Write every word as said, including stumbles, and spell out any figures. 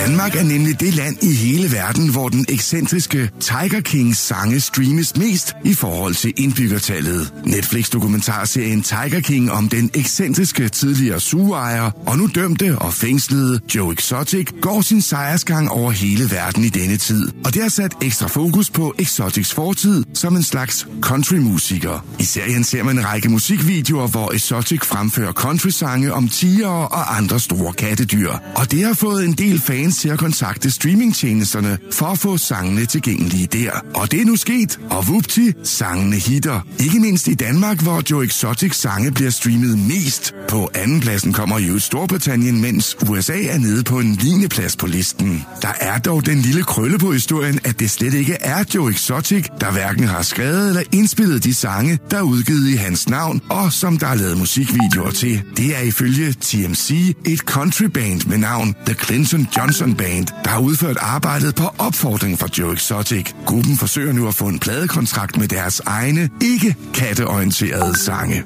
Danmark er nemlig det land i hele verden, hvor den ekscentriske Tiger Kings sange streames mest i forhold til indbyggertallet. Netflix-dokumentarserien Tiger King om den ekscentriske tidligere sugeejer og nu dømte og fængslede Joe Exotic går sin sejrsgang over hele verden i denne tid. Og det har sat ekstra fokus på Exotics fortid som en slags countrymusiker. I serien ser man en række musikvideoer, hvor Exotic fremfører countrysange om tigere og andre store kattedyr. Og det har fået en del fans til at kontakte streamingtjenesterne for at få sangene tilgængelige der. Og det er nu sket, og vupti, sangene hitter. Ikke mindst i Danmark, hvor Joe Exotic sange bliver streamet mest. På anden pladsen kommer jo Storbritannien, mens U S A er nede på en lignende plads på listen. Der er dog den lille krølle på historien, at det slet ikke er Joe Exotic, der hverken har skrevet eller indspillet de sange, der er udgivet i hans navn, og som der er lavet musikvideoer til. Det er ifølge T M C et countryband med navn The Clinton Johnson Band, der har udført arbejdet på opfordring fra Joe Exotic. Gruppen forsøger nu at få en pladekontrakt med deres egne, ikke katteorienterede sange.